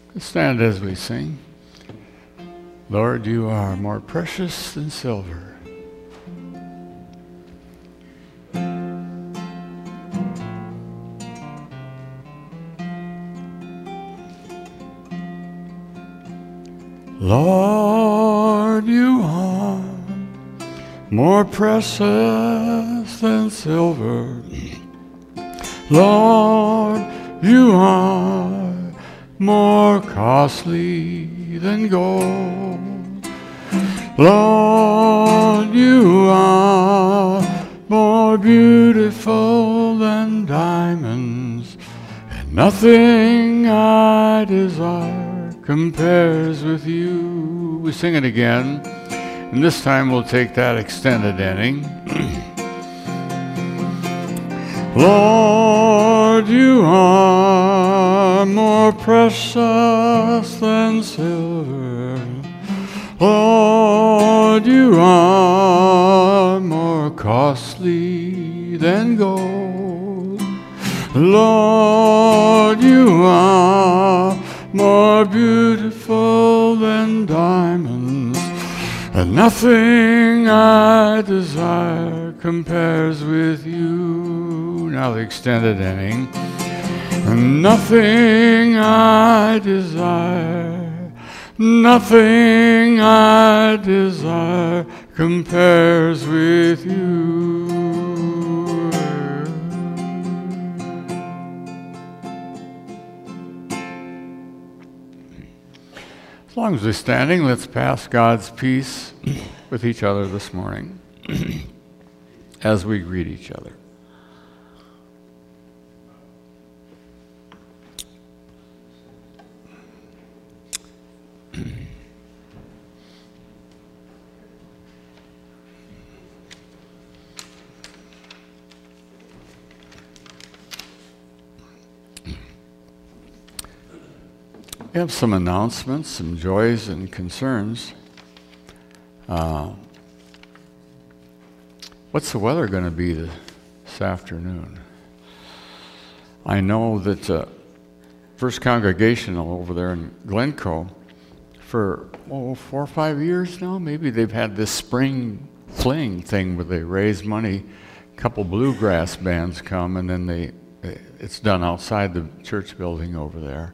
Stand as we sing. Lord, you are more precious than silver. Lord, you are more precious than silver. Lord, you are more costly than gold. Lord, you are more beautiful than diamonds, and nothing I desire compares with you. We sing it again, and this time we'll take that extended ending. Lord, you are more precious than silver. Lord, you are more costly than gold. Lord, you are more beautiful than diamonds, and nothing I desire compares with you. Now the extended ending. And nothing I desire, nothing I desire compares with you. As long as we're standing, let's pass God's peace with each other this morning as we greet each other. We have some announcements, some joys and concerns. What's the weather going to be this afternoon? I know that First Congregational over there in Glencoe, for 4 or 5 years now, maybe they've had this spring fling thing where they raise money. A couple bluegrass bands come, and then it's done outside the church building over there.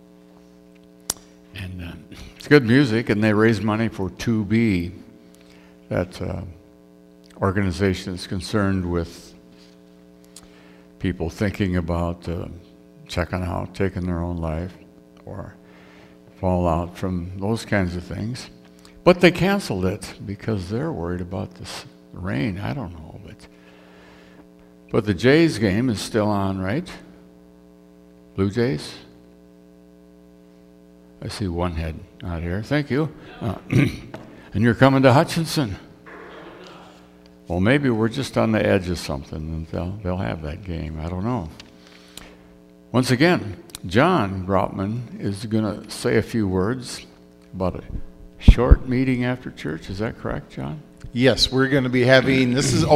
And it's good music, and they raise money for 2B, that organization is concerned with people thinking about checking out, taking their own life, or fallout from those kinds of things. But they canceled it because they're worried about this rain. I don't know, but the Jays game is still on, right? Blue Jays? I see one head out here. Thank you. And you're coming to Hutchinson. Well, maybe we're just on the edge of something, and they'll have that game. I don't know. Once again, John Grotman is going to say a few words about a short meeting after church. Is that correct, John? Yes, we're going to be having, this is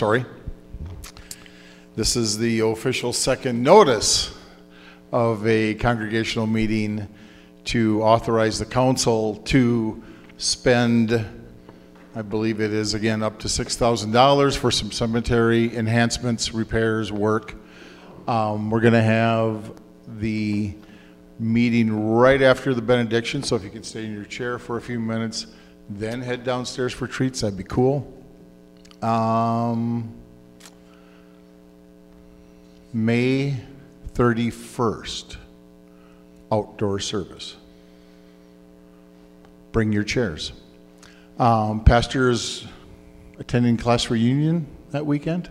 the official second notice of a congregational meeting to authorize the council to spend, I believe it is again up to $6,000 for some cemetery enhancements, repairs, work. We're going to have the meeting right after the benediction, so if you could stay in your chair for a few minutes, then head downstairs for treats, that'd be cool. May 31st, outdoor service. Bring your chairs. Pastor is attending class reunion that weekend.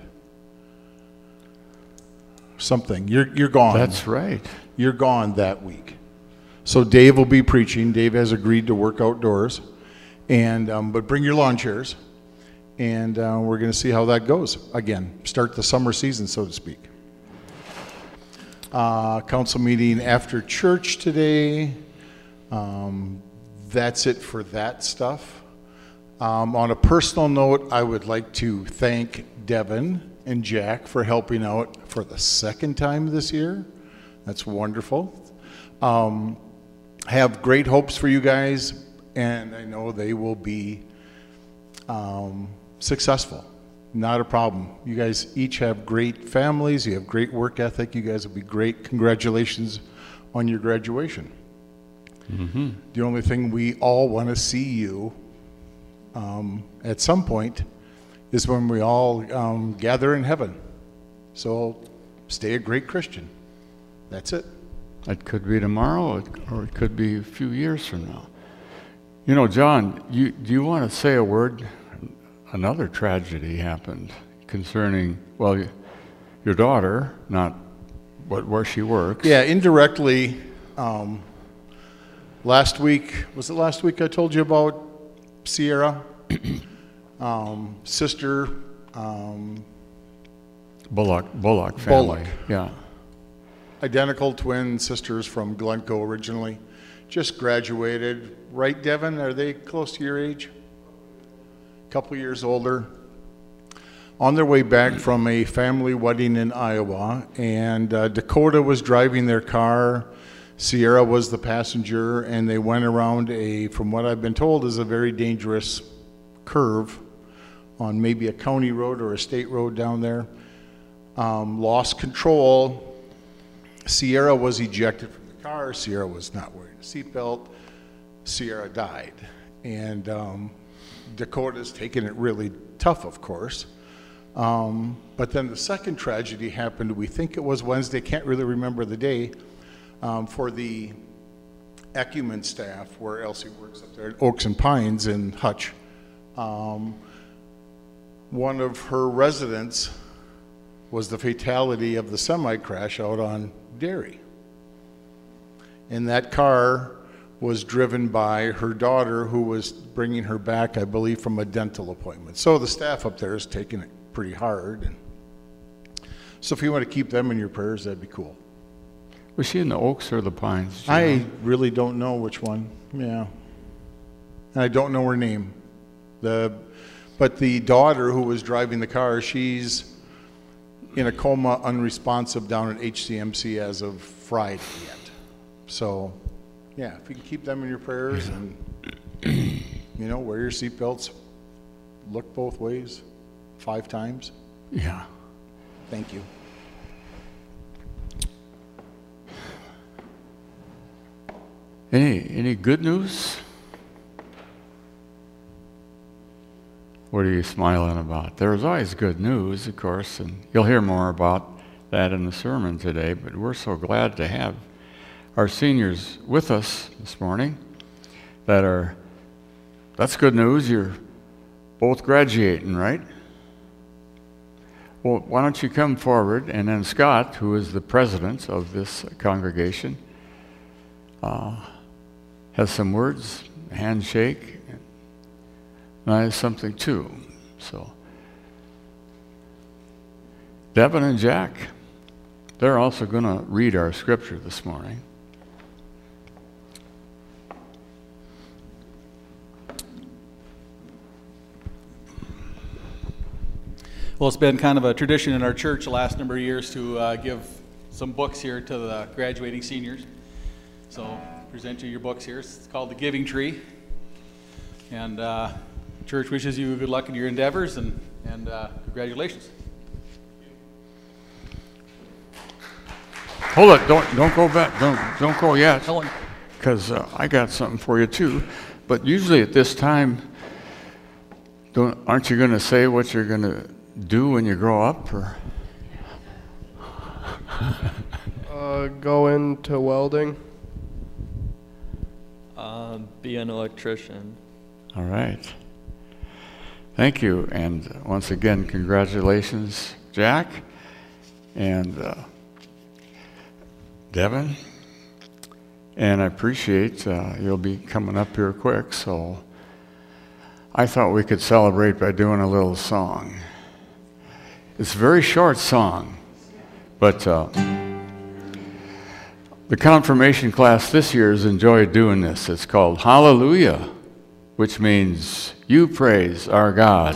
Something. You're gone. That's right. You're gone that week. So Dave will be preaching. Dave has agreed to work outdoors, and but bring your lawn chairs, and we're going to see how that goes. Again, start the summer season, so to speak. Council meeting after church today. That's it for that stuff. On a personal note, I would like to thank Devin and Jack for helping out for the second time this year. That's wonderful. have great hopes for you guys, and I know they will be successful. Not a problem. You guys each have great families. You have great work ethic. You guys will be great. Congratulations on your graduation. Mm-hmm. The only thing we all want to see you at some point is when we all gather in heaven. So stay a great Christian. That's it. It could be tomorrow, or it could be a few years from now. You know, John, do you want to say a word? Another tragedy happened concerning, well, your daughter, not where she works. Yeah, indirectly. Last week, was it last week I told you about Sierra? Sister. Bullock family. Bullock. Yeah. Identical twin sisters from Glencoe originally. Just graduated. Right, Devin? Are they close to your age? A couple years older. On their way back from a family wedding in Iowa, and Dakota was driving their car. Sierra was the passenger, and they went around from what I've been told, is a very dangerous curve on maybe a county road or a state road down there. Lost control. Sierra was ejected from the car. Sierra was not wearing a seatbelt. Sierra died. And Dakota's taken it really tough, of course. But then the second tragedy happened, we think it was Wednesday, can't really remember the day, for the Ecumen staff, where Elsie works up there at Oaks and Pines in Hutch. One of her residents was the fatality of the semi-crash out on Dairy. And that car was driven by her daughter, who was bringing her back, I believe, from a dental appointment. So the staff up there is taking it pretty hard. And so if you want to keep them in your prayers, that'd be cool. Was she in the Oaks or the Pines? I really don't know which one. Yeah. And I don't know her name. But the daughter who was driving the car, she's in a coma, unresponsive down at HCMC as of Friday yet. So, yeah, if you can keep them in your prayers and, wear your seatbelts, look both ways 5 times. Yeah. Thank you. Any good news? What are you smiling about? There's always good news, of course, and you'll hear more about that in the sermon today, but we're so glad to have our seniors with us this morning. That's good news. You're both graduating, right? Well, why don't you come forward, and then Scott, who is the president of this congregation, has some words, a handshake, and I have something too. So, Devin and Jack, they're also going to read our scripture this morning. Well, it's been kind of a tradition in our church the last number of years to give some books here to the graduating seniors. So, present you your books here. It's called The Giving Tree. And church wishes you good luck in your endeavors and congratulations. Hold it! Don't go back. Don't go yet. Because I got something for you too. But usually at this time, aren't you going to say what you're going to do when you grow up? Or go into welding. Be an electrician. All right. Thank you. And once again, congratulations, Jack and Devin. And I appreciate you'll be coming up here quick, so I thought we could celebrate by doing a little song. It's a very short song, but the confirmation class this year has enjoyed doing this. It's called Hallelujah, which means you praise our God.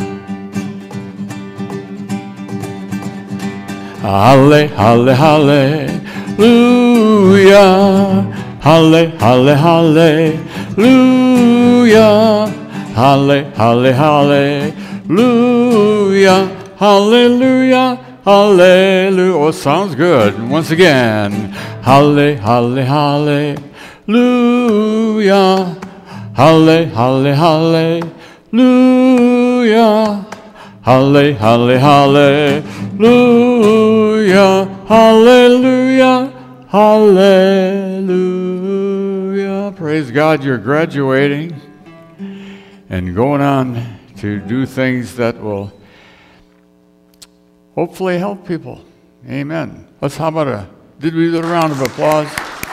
Halle, halle, hallelujah. Halle, halle, hallelujah. Halle, halle, hallelujah. Hallelujah. Hallelujah. Oh, sounds good. Once again. Halle, halle, hallelujah. Halle, halle, hallelujah. Halle, halle, hallelujah. Hallelujah. Hallelujah. Praise God, you're graduating and going on to do things that will hopefully help people. Amen. How about did we do a round of applause?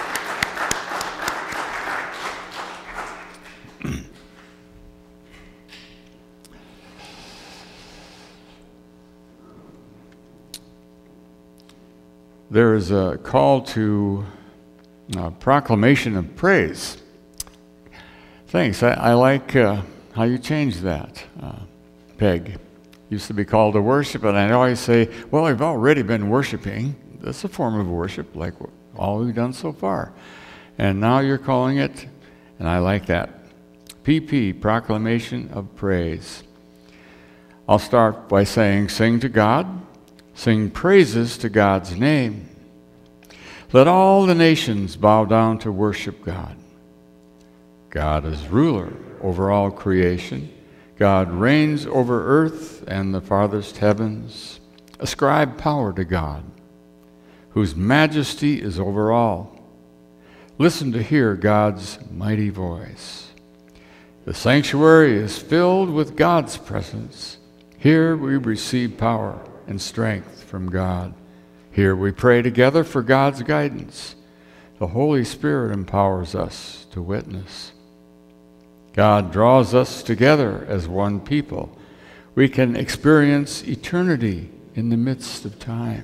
There is a call to proclamation of praise. Thanks. I like how you changed that, Peg. Used to be called to worship, and I always say, well, we've already been worshiping. That's a form of worship, like all we've done so far. And now you're calling it, and I like that. PP, proclamation of praise. I'll start by saying, sing to God. Sing praises to God's name. Let all the nations bow down to worship God. God is ruler over all creation. God reigns over earth and the farthest heavens. Ascribe power to God, whose majesty is over all. Listen to hear God's mighty voice. The sanctuary is filled with God's presence. Here we receive power and strength from God. Here we pray together for God's guidance. The Holy Spirit empowers us to witness. God draws us together as one people. We can experience eternity in the midst of time.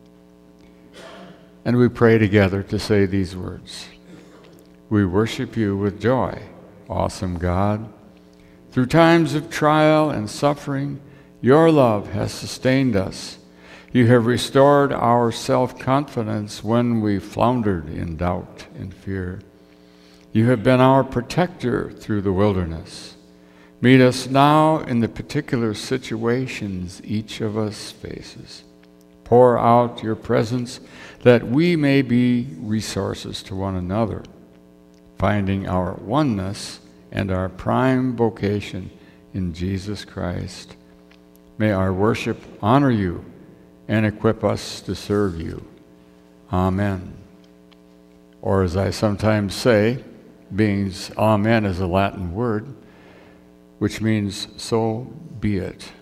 And we pray together to say these words. We worship you with joy, awesome God. Through times of trial and suffering, your love has sustained us. You have restored our self-confidence when we floundered in doubt and fear. You have been our protector through the wilderness. Meet us now in the particular situations each of us faces. Pour out your presence that we may be resources to one another, finding our oneness and our prime vocation in Jesus Christ. May our worship honor you and equip us to serve you. Amen. Or as I sometimes say, being amen is a Latin word, which means so be it.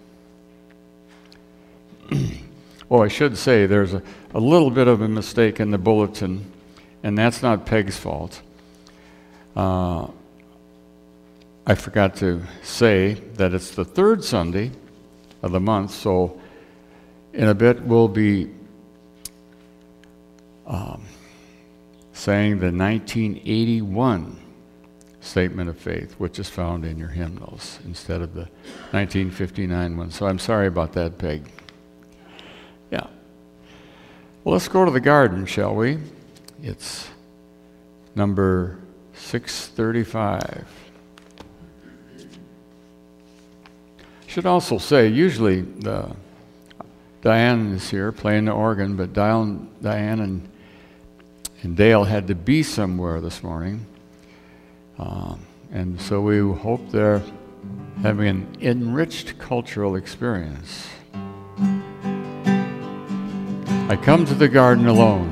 Oh, I should say there's a little bit of a mistake in the bulletin, and that's not Peg's fault. I forgot to say that it's the third Sunday of the month, so in a bit we'll be saying the 1981 Statement of Faith, which is found in your hymnals, instead of the 1959 one. So I'm sorry about that, Peg. Yeah. Well, let's go to the garden, shall we? It's number 635. Should also say, usually Diane is here playing the organ, but Diane and Dale had to be somewhere this morning. And so we hope they're having an enriched cultural experience. I come to the garden alone.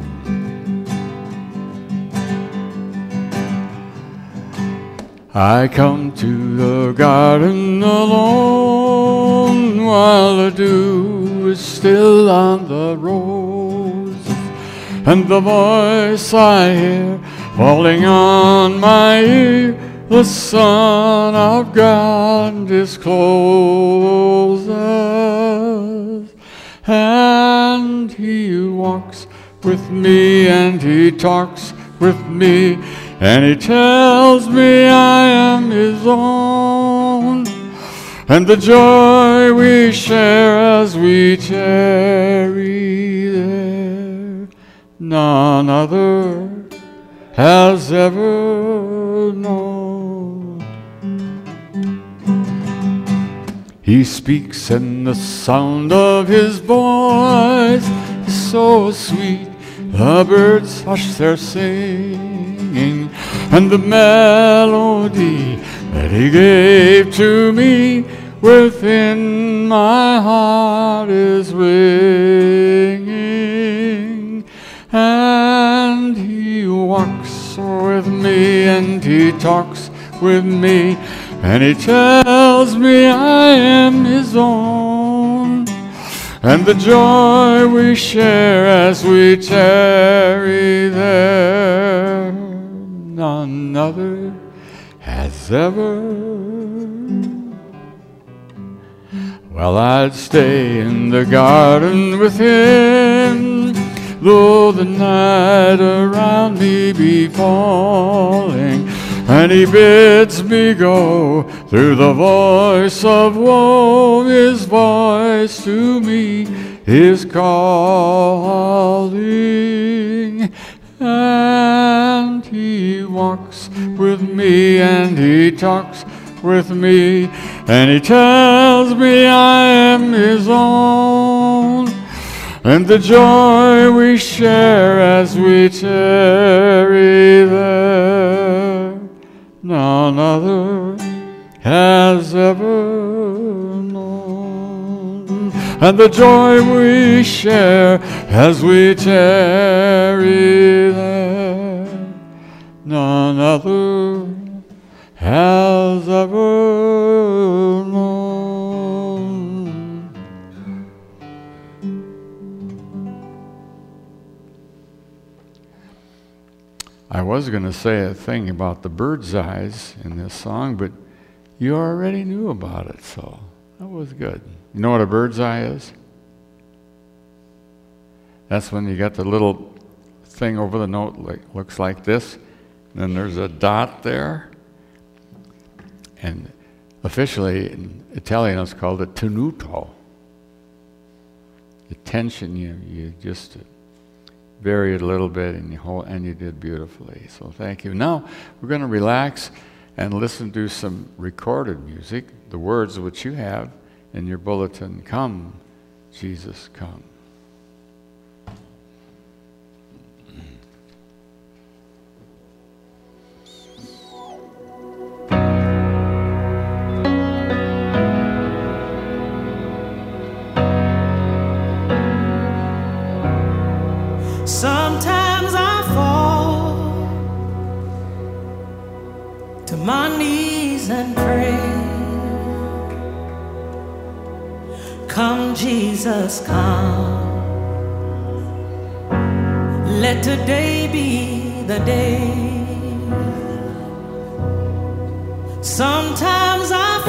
I come to the garden alone while the dew is still on the roses, and the voice I hear falling on my ear, the Son of God discloses, and He walks with me and He talks with me, and He tells me I am His own, and the joy we share as we tarry there, none other has ever known. He speaks and the sound of his voice is so sweet, the birds hush their singing, and the melody that he gave to me within my heart is ringing. And he walks with me and he talks with me, and he tells me I am his own. And the joy we share as we tarry there, none other has ever. Well, I'd stay in the garden with him, though the night around me be falling, and he bids me go through the voice of woe. His voice to me is calling, and he walks with me and he talks with me, and he tells me I am his own. And the joy we share as we tarry there, none other has ever known. And the joy we share as we tarry there, none other has ever known. I was going to say a thing about the bird's eyes in this song, but you already knew about it, so that was good. You know what a bird's eye is? That's when you got the little thing over the note, looks like this, and then there's a dot there. And officially in Italian it's called a tenuto. The tension, you just vary it a little bit, and you did beautifully. So thank you. Now we're going to relax and listen to some recorded music, the words which you have in your bulletin. Come, Jesus, come. Sometimes I fall to my knees and pray. Come, Jesus, come. Let today be the day. Sometimes I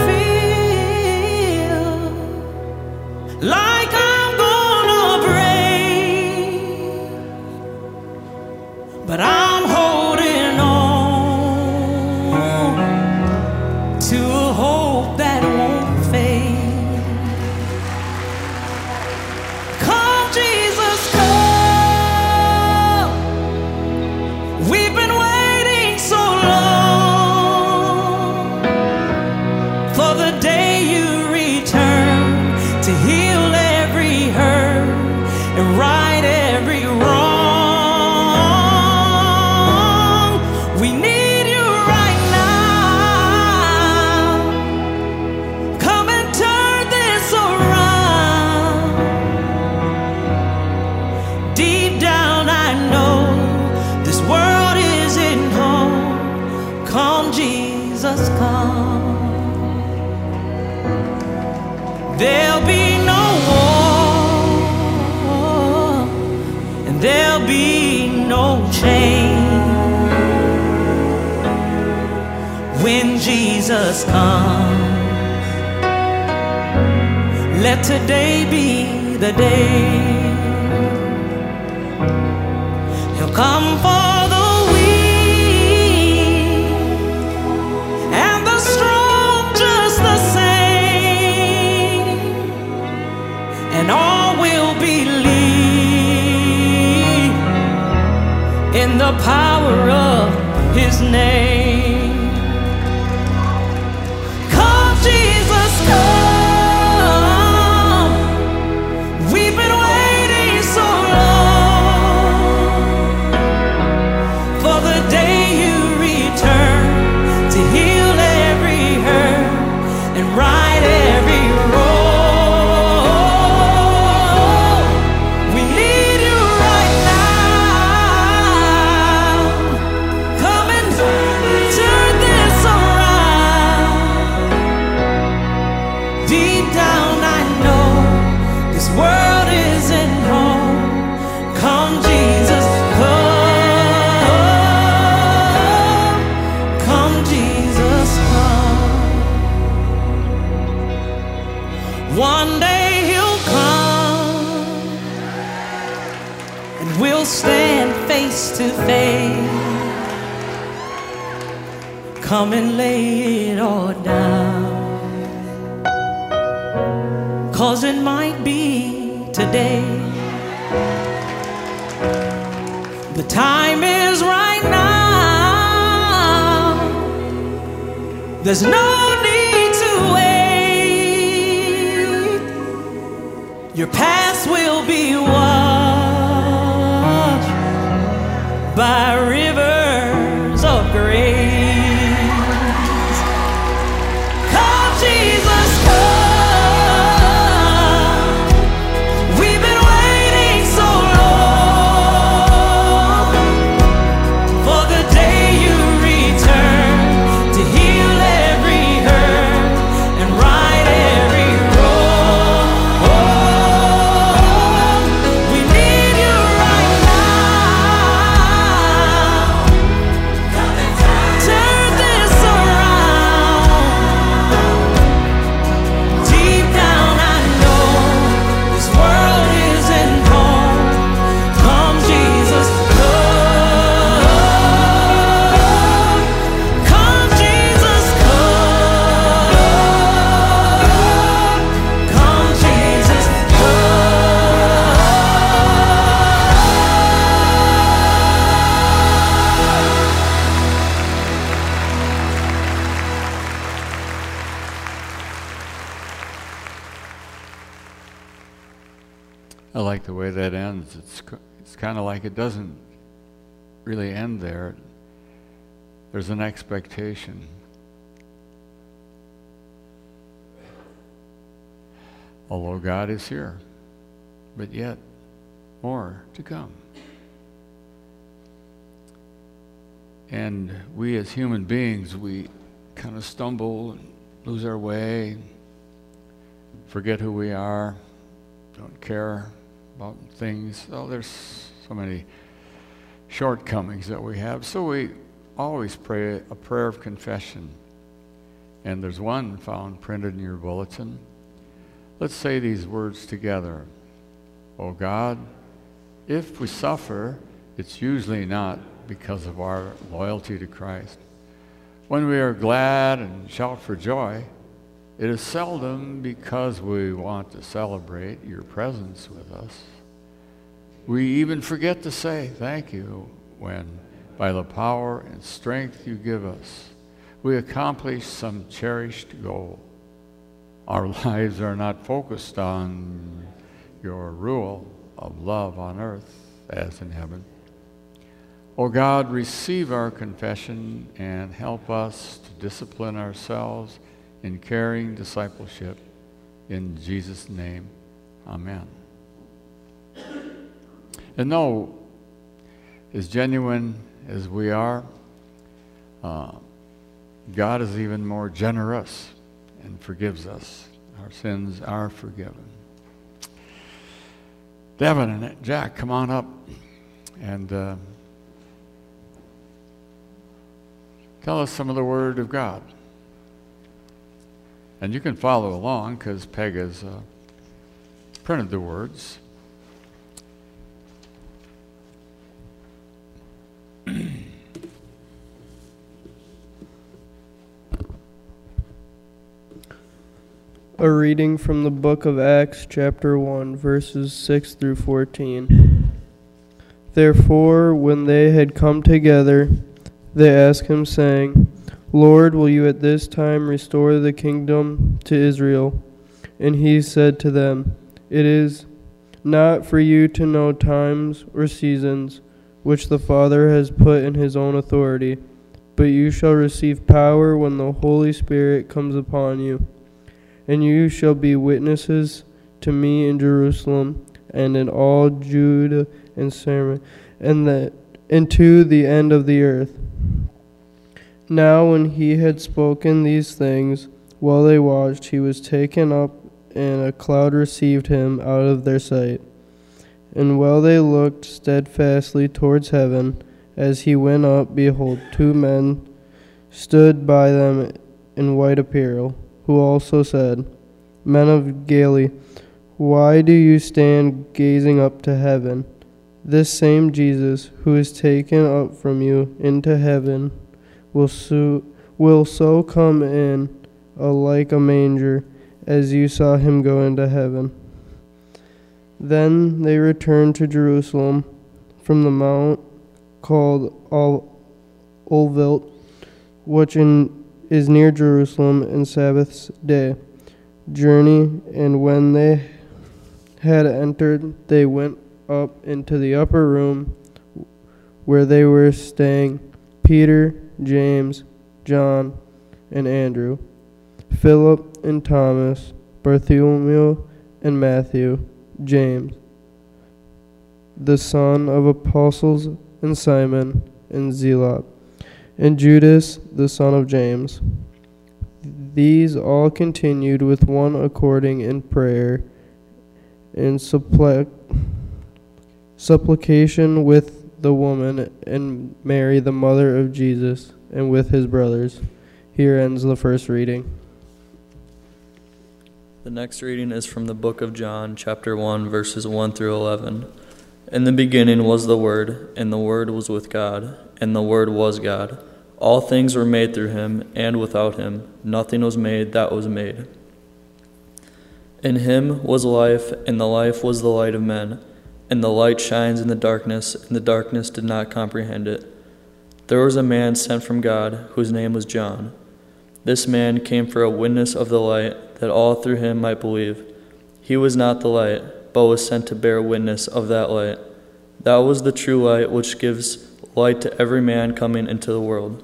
feel like I'm gonna break, but I'm holding on to a hope that won't fade. Come, Jesus, come. We've been waiting so long for the day you return to heal every hurt and right every wrong. We need you right now. Come and turn this around. Deep down I know this world isn't home. Come, Jesus, come. There'll be no war, and there'll be no change when Jesus comes. Let today be the day. He'll come for the weak and the strong just the same, and all will believe in the power of his name. Come, Jesus, come. We've been waiting so long for the day you return to heal every hurt and right every wrong. We need you right now. Come and turn this around. Deep down I know this world isn't home. Come, Jesus, come. Come, Jesus, come. One day he'll come and we'll stand face to face. Come and lay it all down. 'Cause it might be today. The time is right now. There's no need to wait. Your past will be washed by rivers of grace. Come, Jesus, come. We've been waiting so long for the day you return to heal every hurt and right every wrong. We need you right now. Turn this around. Deep down I know this world isn't home. Come, Jesus, come. Come, Jesus, come. Come, Jesus, I like the way that ends. It's kind of like it doesn't really end there. There's an expectation. Although God is here, but yet more to come. And we as human beings, we kind of stumble and lose our way, forget who we are, don't care about things. Oh, there's so many shortcomings that we have. So we always pray a prayer of confession. And there's one found printed in your bulletin. Let's say these words together. Oh God, if we suffer, it's usually not because of our loyalty to Christ. When we are glad and shout for joy, it is seldom because we want to celebrate your presence with us. We even forget to say thank you when, by the power and strength you give us, we accomplish some cherished goal. Our lives are not focused on your rule of love on earth as in heaven. O God, receive our confession and help us to discipline ourselves in caring discipleship. In Jesus' name, amen. And know, as genuine as we are, God is even more generous and forgives us. Our sins are forgiven. Devin and Jack, come on up and tell us some of the Word of God. And you can follow along because Peg has printed the words. A reading from the book of Acts, chapter 1, verses 6 through 14. Therefore, when they had come together, They asked him, saying, Lord, will you at this time restore the kingdom to Israel? And he said to them, It is not for you to know times or seasons which the Father has put in his own authority, but you shall receive power when the Holy Spirit comes upon you. And you shall be witnesses to me in Jerusalem and in all Judah and Samaria and to the end of the earth. Now when he had spoken these things, while they watched, he was taken up, and a cloud received him out of their sight. And while they looked steadfastly towards heaven, as he went up, behold, 2 men stood by them in white apparel, who also said, Men of Galilee, why do you stand gazing up to heaven? This same Jesus, who is taken up from you into heaven, will so come in like a manger, as you saw him go into heaven. Then they returned to Jerusalem from the mount called Olivet, which is near Jerusalem, and Sabbath's day journey. And when they had entered, they went up into the upper room where they were staying, Peter, James, John, and Andrew, Philip and Thomas, Bartholomew and Matthew, James, the son of apostles, and Simon and Zealot, and Judas, the son of James. These all continued with one accord in prayer and supplication with the woman and Mary, the mother of Jesus, and with his brothers. Here ends the first reading. The next reading is from the book of John, chapter 1, verses 1 through 11. In the beginning was the Word, and the Word was with God, and the Word was God. All things were made through him, and without him nothing was made that was made. In him was life, and the life was the light of men. And the light shines in the darkness, and the darkness did not comprehend it. There was a man sent from God, whose name was John. This man came for a witness of the light, that all through him might believe. He was not the light, but was sent to bear witness of that light. That was the true light, which gives light to every man coming into the world.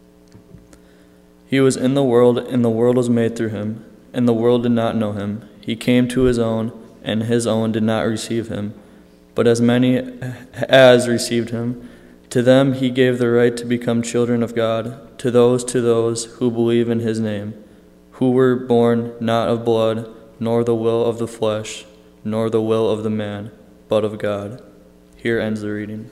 He was in the world, and the world was made through him, and the world did not know him. He came to his own, and his own did not receive him. But as many as received him, to them he gave the right to become children of God, to those who believe in his name, who were born not of blood, nor the will of the flesh, nor the will of the man, but of God. Here ends the reading.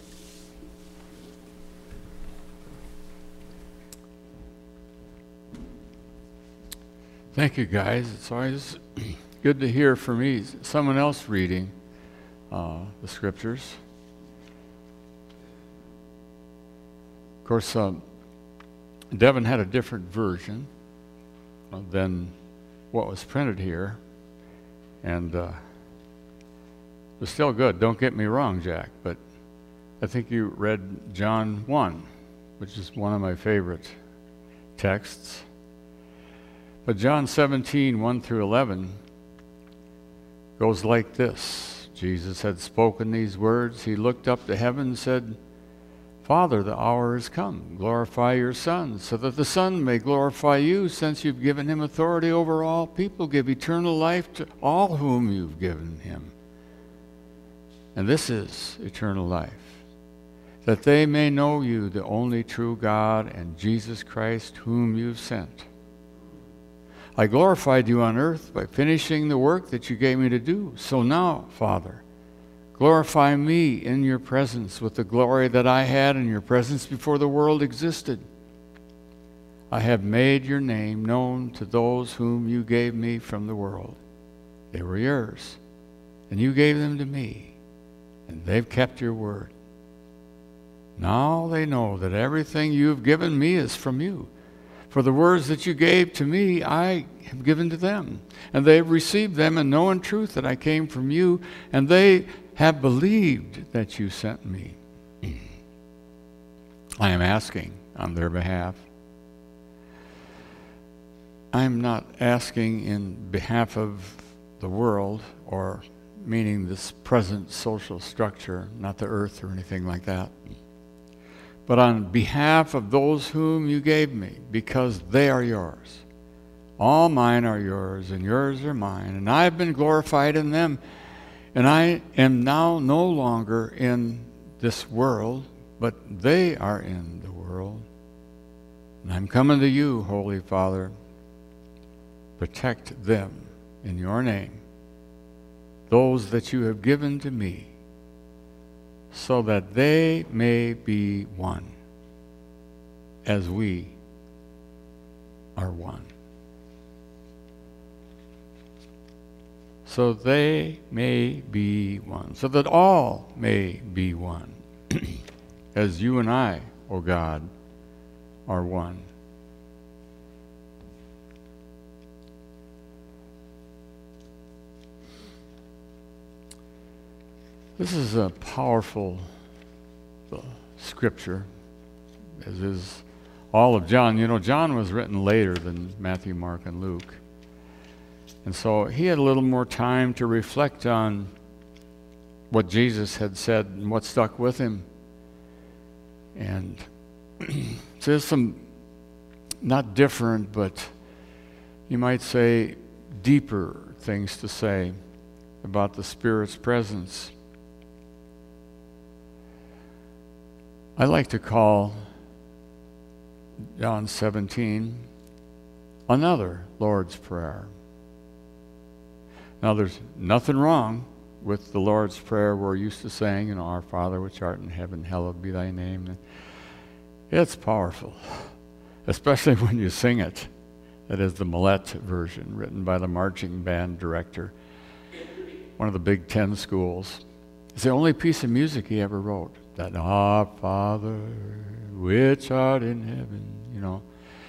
Thank you, guys. It's always good to hear from me, someone else reading the scriptures. Of course, Devin had a different version than what was printed here, and it was still good. Don't get me wrong, Jack, but I think you read John 1, which is one of my favorite texts. But John 17, 1 through 11 goes like this. Jesus had spoken these words. He looked up to heaven and said, Father, the hour has come. Glorify your Son, so that the Son may glorify you, since you've given him authority over all people. Give eternal life to all whom you've given him. And this is eternal life, that they may know you, the only true God, and Jesus Christ, whom you've sent. I glorified you on earth by finishing the work that you gave me to do. So now, Father, glorify me in your presence with the glory that I had in your presence before the world existed. I have made your name known to those whom you gave me from the world. They were yours, and you gave them to me, and they've kept your word. Now they know that everything you've given me is from you. For the words that you gave to me, I have given to them. And they have received them and know in truth that I came from you, and they have believed that you sent me. I am asking on their behalf. I am not asking in behalf of the world, or meaning this present social structure, not the earth or anything like that, but on behalf of those whom you gave me, because they are yours. All mine are yours, and yours are mine, and I have been glorified in them, and I am now no longer in this world, but they are in the world. And I'm coming to you, Holy Father. Protect them in your name, those that you have given to me, so that they may be one, as we are one. So they may be one, so that all may be one, as you and I, O God, are one. This is a powerful scripture, as is all of John. You know, John was written later than Matthew, Mark, and Luke. And so he had a little more time to reflect on what Jesus had said and what stuck with him. And so there's some, not different, but you might say deeper things to say about the Spirit's presence. I like to call John 17 another Lord's Prayer. Now, there's nothing wrong with the Lord's Prayer we're used to saying, you know, Our Father which art in heaven, hallowed be thy name. It's powerful, especially when you sing it. That is the Millet version, written by the marching band director, one of the Big Ten schools. It's the only piece of music he ever wrote. That Our Father which art in heaven, you know.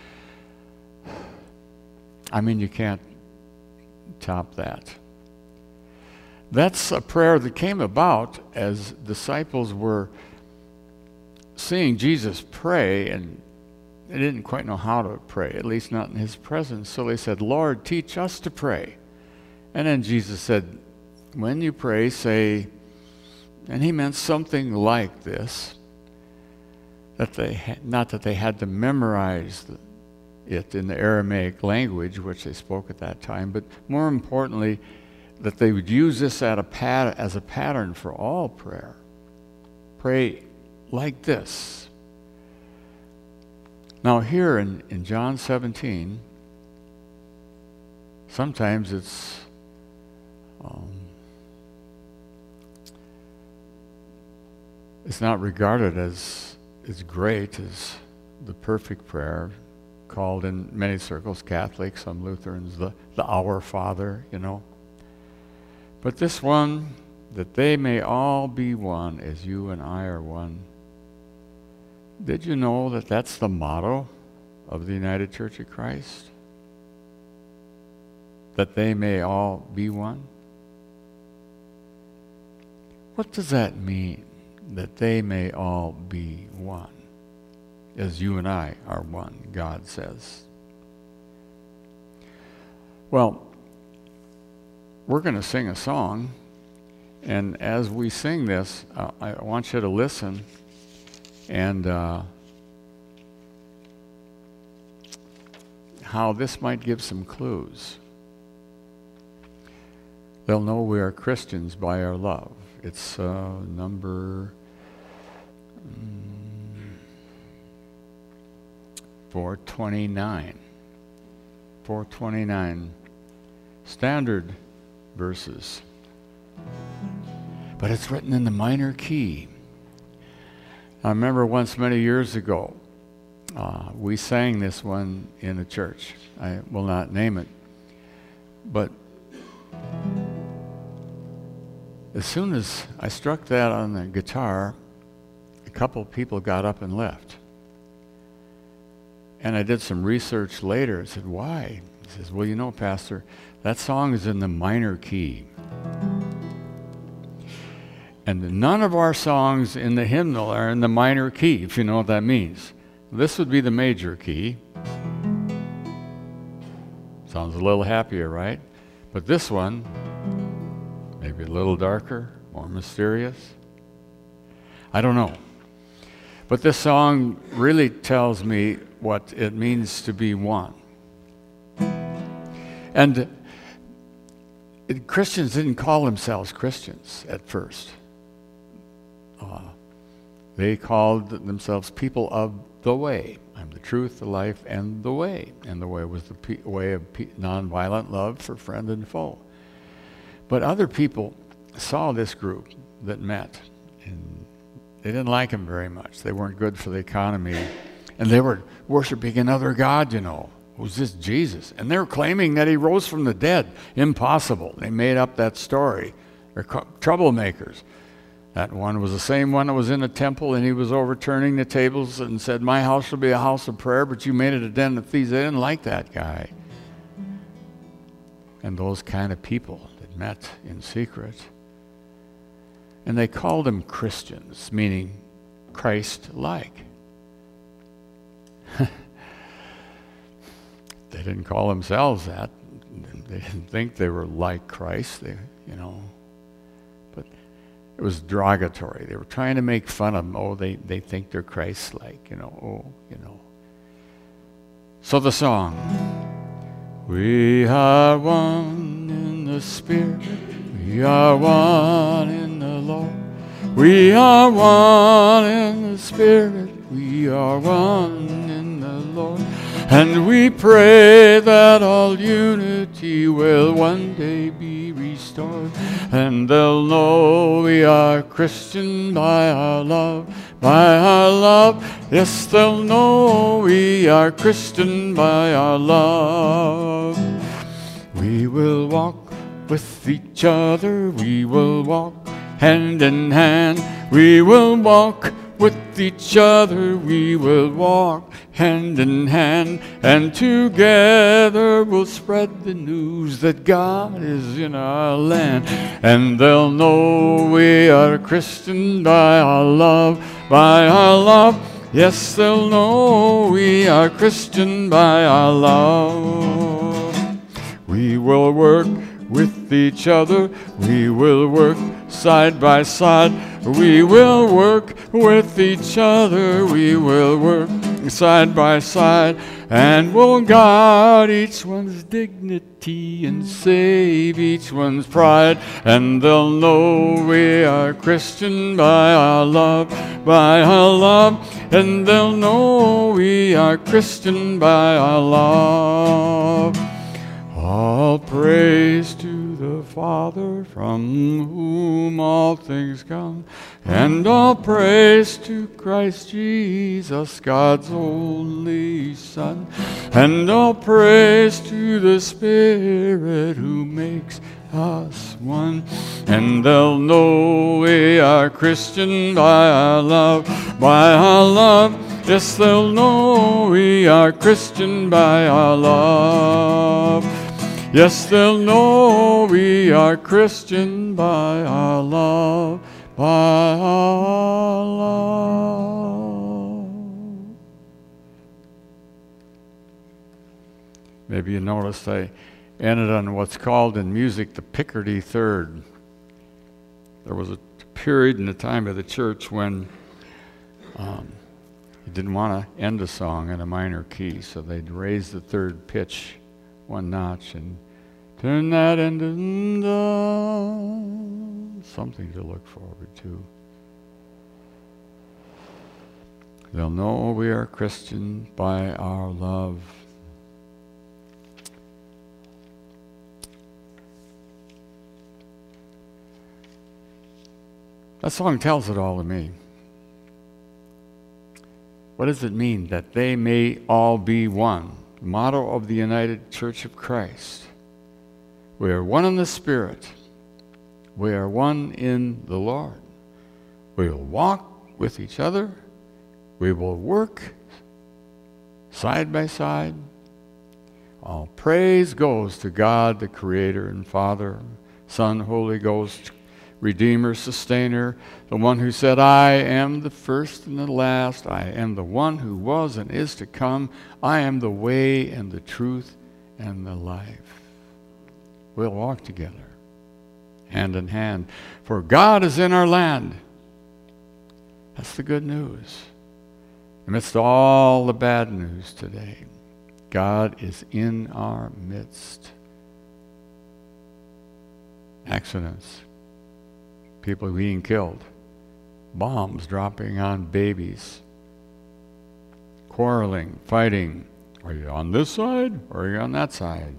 I mean, you can't top that. That's a prayer that came about as disciples were seeing Jesus pray, and they didn't quite know how to pray, at least not in his presence. So they said, Lord, teach us to pray. And then Jesus said, when you pray, say, and he meant something like this, that not that they had to memorize it in the Aramaic language, which they spoke at that time, but more importantly, that they would use this as a pattern for all prayer. Pray like this. Now here in John 17, sometimes it's not regarded as great as the perfect prayer, called in many circles, Catholic, some Lutherans, the Our Father, you know. But this one, that they may all be one as you and I are one. Did you know that that's the motto of the United Church of Christ? That they may all be one? What does that mean? That they may all be one, as you and I are one, God says. Well, we're going to sing a song, and as we sing this, I want you to listen, and how this might give some clues. They'll know we are Christians by our love. It's number 429. 429. Standard verses. But it's written in the minor key. I remember once many years ago, we sang this one in a church. I will not name it. But as soon as I struck that on the guitar, a couple of people got up and left. And I did some research later. I said, why? He says, well, you know, Pastor, that song is in the minor key. And none of our songs in the hymnal are in the minor key, if you know what that means. This would be the major key. Sounds a little happier, right? But this one, maybe a little darker, more mysterious. I don't know. But this song really tells me what it means to be one. And Christians didn't call themselves Christians at first. They called themselves people of the way. I'm the truth, the life, and the way. And the way was the way of nonviolent love for friend and foe. But other people saw this group that met, and they didn't like him very much. They weren't good for the economy. And they were worshiping another God, you know. It was this Jesus. And they were claiming that he rose from the dead. Impossible. They made up that story. They're troublemakers. That one was the same one that was in the temple, and he was overturning the tables and said, my house shall be a house of prayer, but you made it a den of thieves. They didn't like that guy. And those kind of people that met in secret. And they called them Christians, meaning Christ-like. They didn't call themselves that. They didn't think they were like Christ, but it was derogatory. They were trying to make fun of them. Oh, they think they're Christ-like, So the song, we are one in the Spirit, we are one in the Lord. We are one in the Spirit, we are one in the Lord. And we pray that all unity will one day be restored. And they'll know we are Christian by our love, by our love. Yes, they'll know we are Christian by our love. We will walk with each other, we will walk hand in hand. We will walk with each other, we will walk hand in hand, and together we'll spread the news that God is in our land. And they'll know we are Christian by our love, by our love. Yes, they'll know we are Christian by our love. We will work with each other, we will work side by side. We will work with each other, we will work side by side, and we'll guard each one's dignity and save each one's pride. And they'll know we are Christian by our love, by our love. And they'll know we are Christian by our love. All praise to the Father, from whom all things come, and all praise to Christ Jesus, God's only Son, and all praise to the Spirit who makes us one. And they'll know we are Christian by our love, by our love. Yes, they'll know we are Christian by our love. Yes, they'll know we are Christian by our love, by our love. Maybe you noticed I ended on what's called in music the Picardy third. There was a period in the time of the church when you didn't want to end a song in a minor key, so they'd raise the third pitch one notch and turn that into something to look forward to. They'll know we are Christian by our love. That song tells it all to me. What does it mean? That they may all be one. Motto of the United Church of Christ. We are one in the Spirit. We are one in the Lord. We will walk with each other. We will work side by side. All praise goes to God, the Creator and Father, Son, Holy Ghost. Redeemer, Sustainer, the one who said, I am the first and the last. I am the one who was and is to come. I am the way and the truth and the life. We'll walk together, hand in hand, for God is in our land. That's the good news. Amidst all the bad news today, God is in our midst. Accidents, people being killed, bombs dropping on babies, quarreling, fighting. Are you on this side or are you on that side?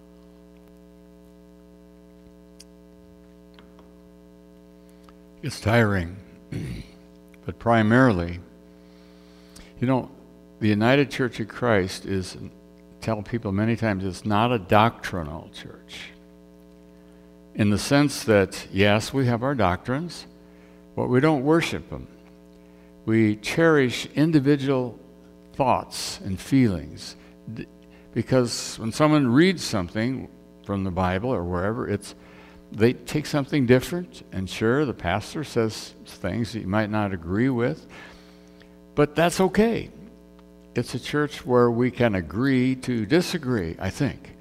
It's tiring, but primarily, the United Church of Christ is, tell people many times, it's not a doctrinal church. In the sense that, yes, we have our doctrines, but we don't worship them. We cherish individual thoughts and feelings. Because when someone reads something from the Bible or wherever, they take something different, and sure, the pastor says things that you might not agree with, but that's okay. It's a church where we can agree to disagree, I think.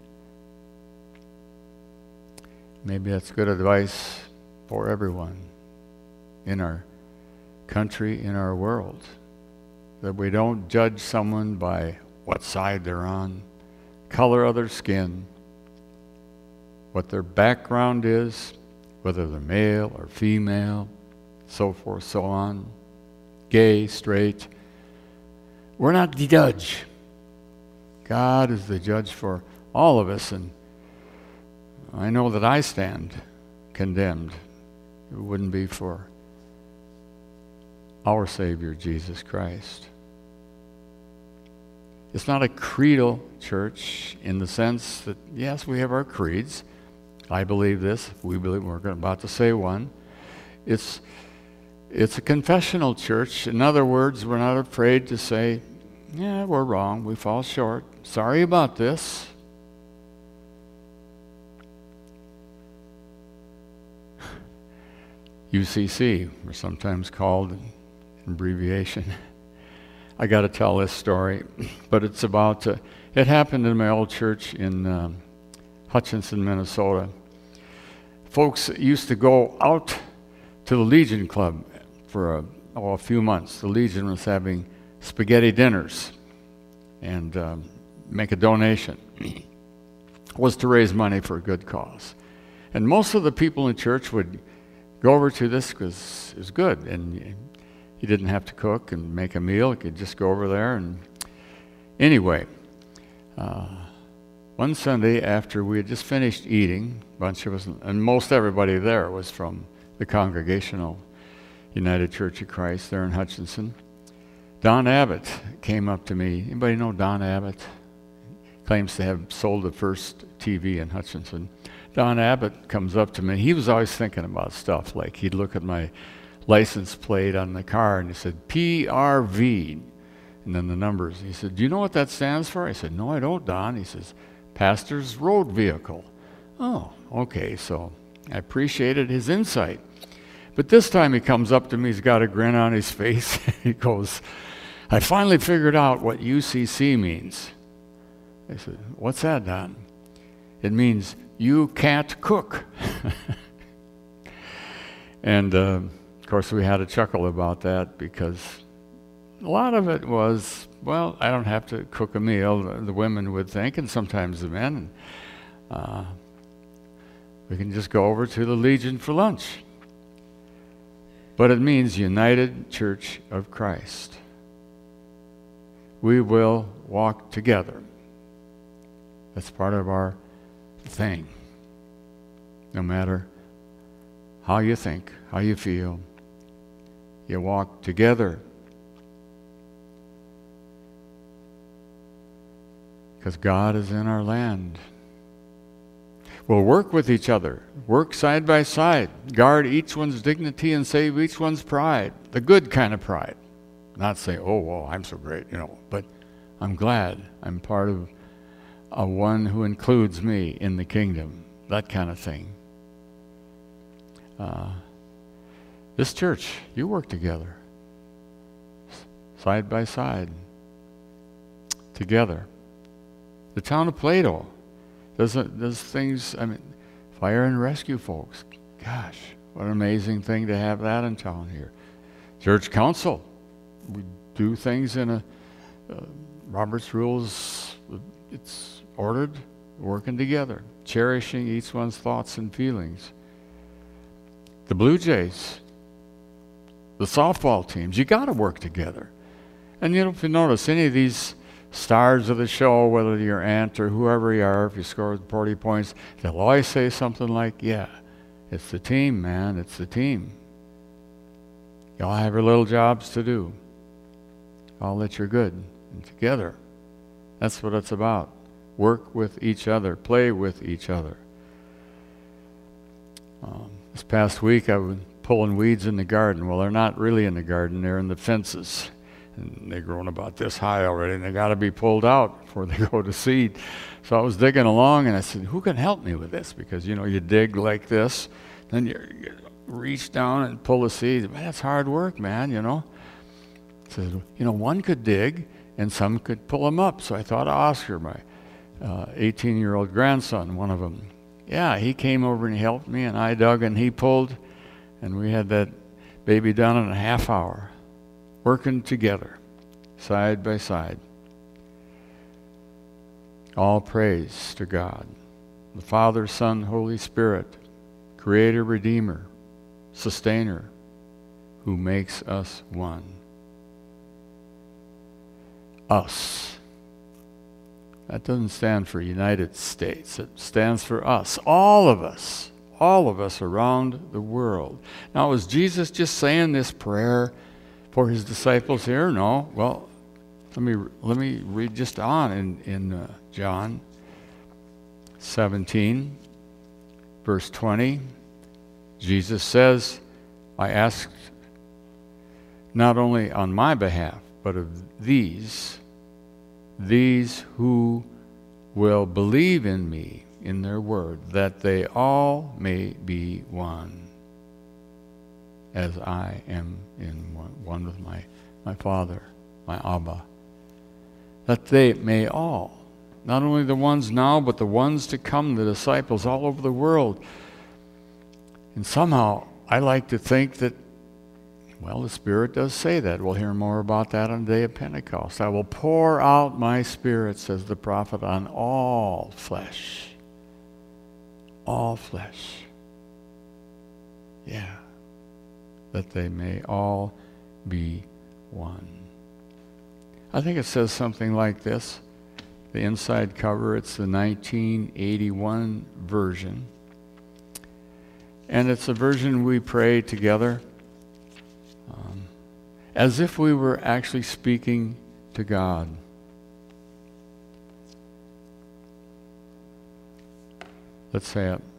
Maybe that's good advice for everyone in our country, in our world, that we don't judge someone by what side they're on, color of their skin, what their background is, whether they're male or female, so forth, so on, gay, straight. We're not the judge. God is the judge for all of us, and I know that I stand condemned. It wouldn't be for our Savior, Jesus Christ. It's not a creedal church in the sense that, yes, we have our creeds. I believe this. We believe we're about to say one. It's a confessional church. In other words, we're not afraid to say, yeah, we're wrong. We fall short. Sorry about this. UCC, we're sometimes called an abbreviation. I got to tell this story, but it's about, it happened in my old church in Hutchinson, Minnesota. Folks used to go out to the Legion Club for a few months. The Legion was having spaghetti dinners and make a donation. It was to raise money for a good cause. And most of the people in church would go over to this because it was good, and you didn't have to cook and make a meal. You could just go over there. And anyway, one Sunday after we had just finished eating, a bunch of us, and most everybody there was from the Congregational United Church of Christ there in Hutchinson. Don Abbott came up to me. Anybody know Don Abbott? Claims to have sold the first TV in Hutchinson. Don Abbott comes up to me. He was always thinking about stuff, like he'd look at my license plate on the car and he said, PRV, and then the numbers. He said, do you know what that stands for? I said, no, I don't, Don. He says, Pastor's Road Vehicle. Oh, okay, so I appreciated his insight. But this time he comes up to me, he's got a grin on his face. He goes, I finally figured out what UCC means. I said, what's that, Don? It means you can't cook. And of course we had a chuckle about that because a lot of it was, well, I don't have to cook a meal, the women would think, and sometimes the men. We can just go over to the Legion for lunch. But it means United Church of Christ. We will walk together. That's part of our thing. No matter how you think, how you feel, you walk together. Because God is in our land. We'll work with each other, work side by side, guard each one's dignity and save each one's pride, the good kind of pride. Not say, oh, well, I'm so great, but I'm glad I'm part of a one who includes me in the kingdom, that kind of thing. This church, you work together, side by side, together. The town of Plato does things, fire and rescue folks. Gosh, what an amazing thing to have that in town here. Church council, we do things in a Robert's rules. It's ordered, working together, cherishing each one's thoughts and feelings. The Blue Jays, the softball teams, you got to work together. And if you notice, any of these stars of the show, whether your aunt or whoever you are, if you score 40 points, they'll always say something like, yeah, it's the team, man, it's the team. Y'all have your little jobs to do. All that you're good. And together, that's what it's about. Work with each other, play with each other. This past week I was pulling weeds in the garden. Well, they're not really in the garden, they're in the fences. And they're growing about this high already, and they got to be pulled out before they go to seed. So I was digging along, and I said, who can help me with this? Because, you dig like this, then you reach down and pull the seed. Man, that's hard work, man, I said, one could dig, and some could pull them up. So I thought of Oscar, my 18-year-old grandson, one of them. Yeah, he came over and helped me, and I dug and he pulled, and we had that baby done in a half hour, working together, side by side. All praise to God, the Father, Son, Holy Spirit, Creator, Redeemer, Sustainer, who makes us one. Us. That doesn't stand for United States. It stands for us, all of us around the world. Now, was Jesus just saying this prayer for his disciples here? No. Well, let me read just on in John 17, verse 20. Jesus says, I asked not only on my behalf, but of these who will believe in me, in their word, that they all may be one, as I am in one with my Father, my Abba. That they may all, not only the ones now, but the ones to come, the disciples all over the world. And somehow, I like to think that, well, the Spirit does say that. We'll hear more about that on the day of Pentecost. I will pour out my Spirit, says the prophet, on all flesh. All flesh. Yeah. That they may all be one. I think it says something like this. The inside cover, it's the 1981 version. And it's a version we pray together as if we were actually speaking to God. Let's say it.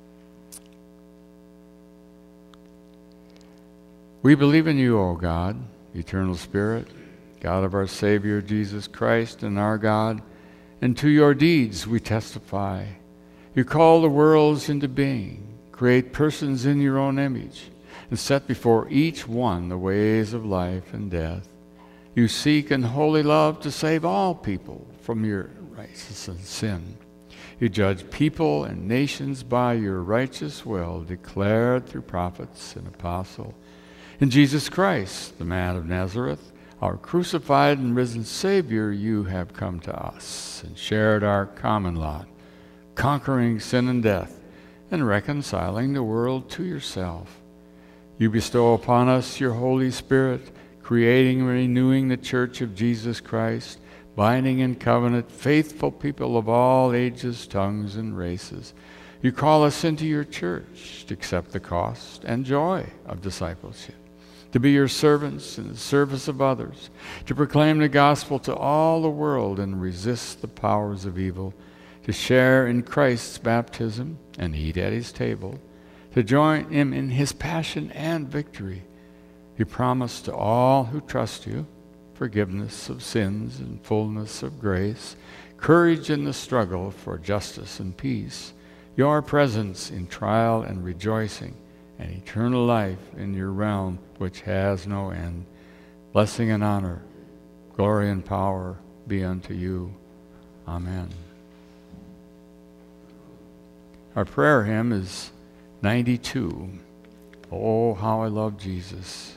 We believe in you, O God, eternal Spirit, God of our Savior, Jesus Christ, and our God, and to your deeds we testify. You call the worlds into being, create persons in your own image, and set before each one the ways of life and death. You seek in holy love to save all people from your righteousness and sin. You judge people and nations by your righteous will, declared through prophets and apostles. In Jesus Christ, the man of Nazareth, our crucified and risen Savior, you have come to us and shared our common lot, conquering sin and death and reconciling the world to yourself. You bestow upon us your Holy Spirit, creating and renewing the church of Jesus Christ, binding in covenant faithful people of all ages, tongues, and races. You call us into your church to accept the cost and joy of discipleship, to be your servants in the service of others, to proclaim the gospel to all the world and resist the powers of evil, to share in Christ's baptism and eat at his table, to join him in his passion and victory. You promise to all who trust you forgiveness of sins and fullness of grace, courage in the struggle for justice and peace, your presence in trial and rejoicing, and eternal life in your realm which has no end. Blessing and honor, glory and power be unto you. Amen. Our prayer hymn is 92. Oh, how I love Jesus.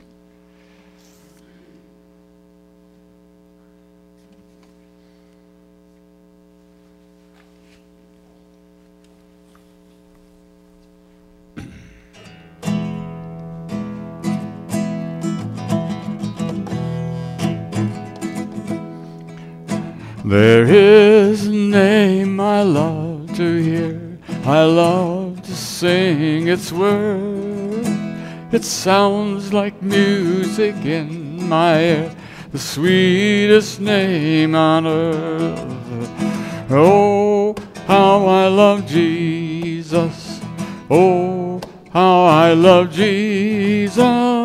There is a name I love to hear, I love to sing its word. It sounds like music in my ear, the sweetest name on earth. Oh, how I love Jesus. Oh, how I love Jesus.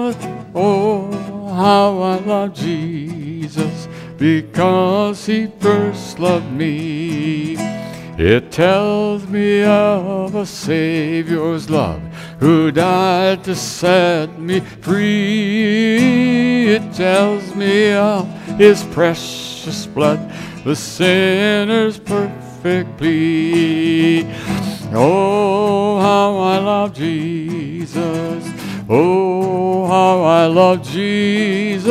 Oh, how I love Jesus. Because he first loved me. It tells me of a Savior's love who died to set me free. It tells me of his precious blood, the sinner's perfect plea. Oh, how I love Jesus. Oh, how I love Jesus.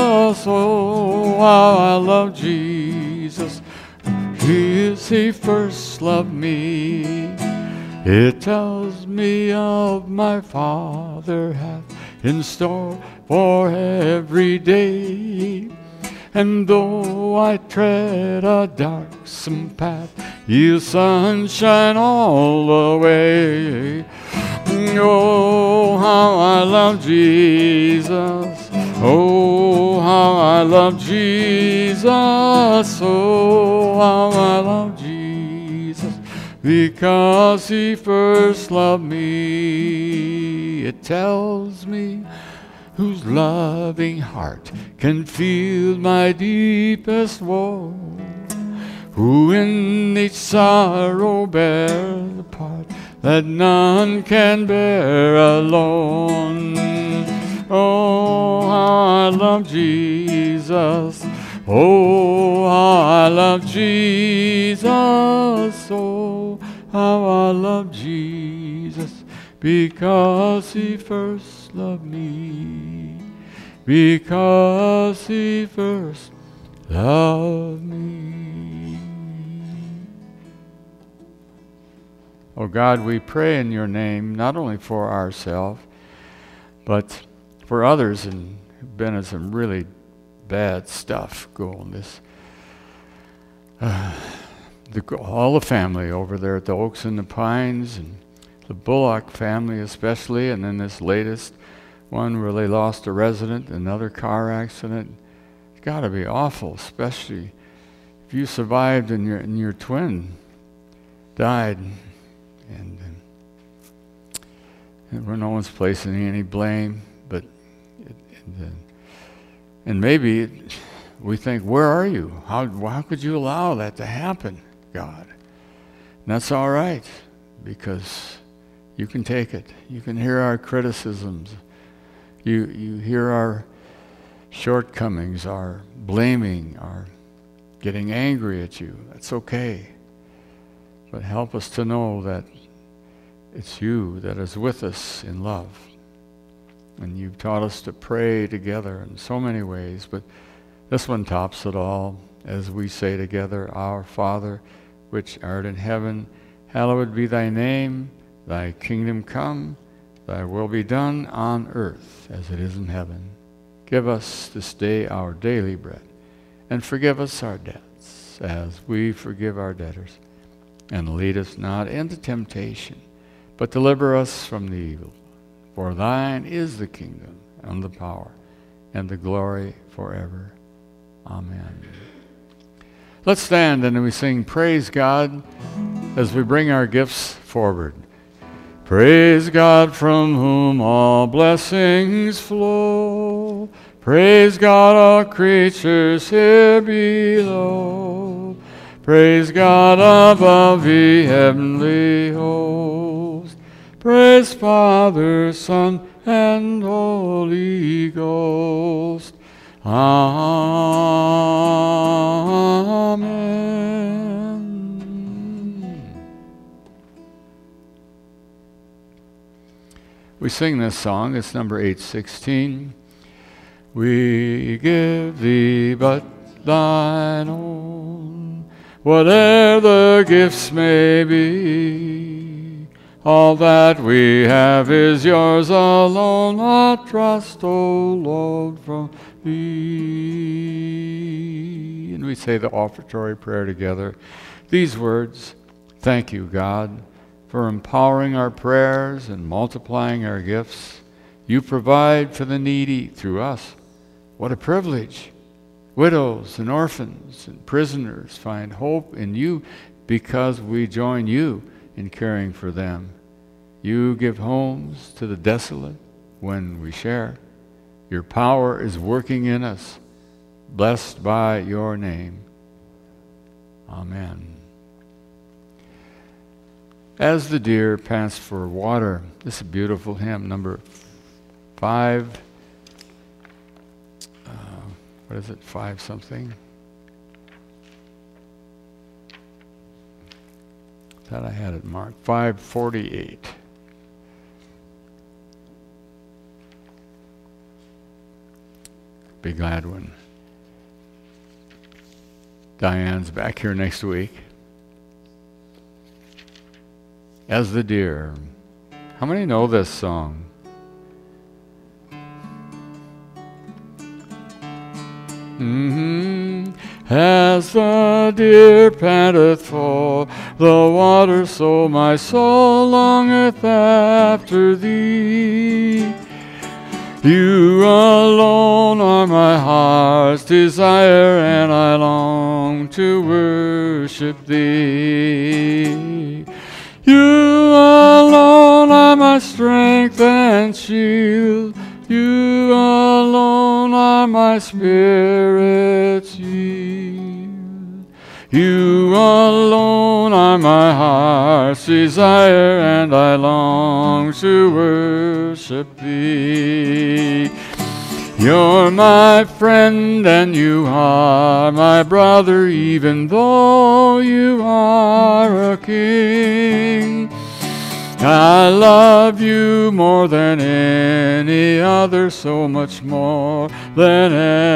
Oh, how I love Jesus. He first loved me. It tells me of my Father hath in store for every day. And though I tread a darksome path, yield sunshine all the way. Oh, how I love Jesus. Oh, how I love Jesus. Oh, how I love Jesus. Because he first loved me. It tells me whose loving heart can feel my deepest woe, who in each sorrow bears the part that none can bear alone. Oh, how I love Jesus. Oh, how I love Jesus. Oh, how I love Jesus. Because he first loved me. Because he first loved me. Oh God, we pray in your name, not only for ourselves, but for others and who've been in some really bad stuff going this. All the family over there at the Oaks and the Pines, and the Bullock family especially, and then this latest one where they lost a resident, another car accident. It's got to be awful, especially if you survived and your twin died. And no one's placing any blame, but and maybe we think, where are you? How could you allow that to happen, God? And that's all right, because you can take it. You can hear our criticisms. You hear our shortcomings, our blaming, our getting angry at you. That's okay. But help us to know that it's you that is with us in love. And you've taught us to pray together in so many ways, but this one tops it all as we say together, Our Father, which art in heaven, hallowed be thy name, thy kingdom come, thy will be done on earth as it is in heaven. Give us this day our daily bread, and forgive us our debts as we forgive our debtors. And lead us not into temptation, but deliver us from the evil. For thine is the kingdom, and the power, and the glory forever. Amen. Let's stand and we sing Praise God as we bring our gifts forward. Praise God from whom all blessings flow. Praise God, all creatures here below. Praise God above the heavenly host. Praise Father, Son, and Holy Ghost. Amen. We sing this song. It's number 816. We give thee but thine own, whate'er the gifts may be. All that we have is yours alone. I trust, O Lord, from thee. And we say the offertory prayer together. These words: thank you, God, for empowering our prayers and multiplying our gifts. You provide for the needy through us. What a privilege. Widows and orphans and prisoners find hope in you because we join you in caring for them. You give homes to the desolate when we share. Your power is working in us, blessed by your name. Amen. As the deer pants for water. This is a beautiful hymn, number 5. What is it? 5 something? Thought I had it marked. 548. Be glad when Diane's back here next week. As the deer. How many know this song? As the deer panteth for the water, so my soul longeth after thee. You alone are my heart's desire, and I long to worship thee. You alone are my strength and shield. You alone are my spirit's yield. You alone are my heart's desire, and I long to worship thee. You're my friend and you are my brother, even though you are a king. I love you more than any other, so much more than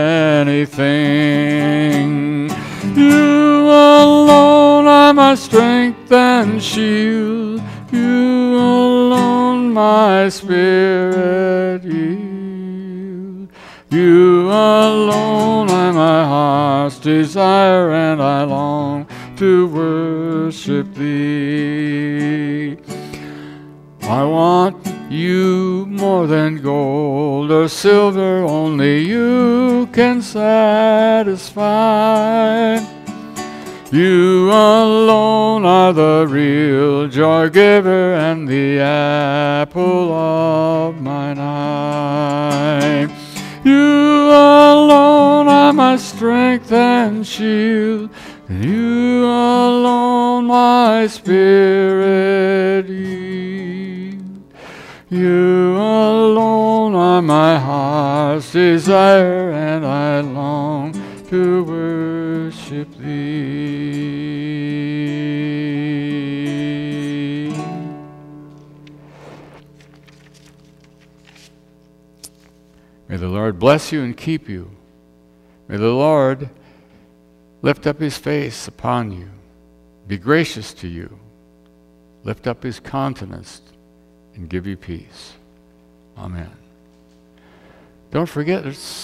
anything. You alone are my strength and shield. You alone my spirit yield. You alone are my heart's desire, and I long to worship thee. I want you more than gold or silver, only you can satisfy. You alone are the real joy giver and the apple of mine eye. You alone are my strength and shield, and you alone my spirit yield. You alone are my heart's desire, and I long to worship thee. May the Lord bless you and keep you. May the Lord lift up his face upon you, be gracious to you, lift up his countenance, and give you peace. Amen. Don't forget, there's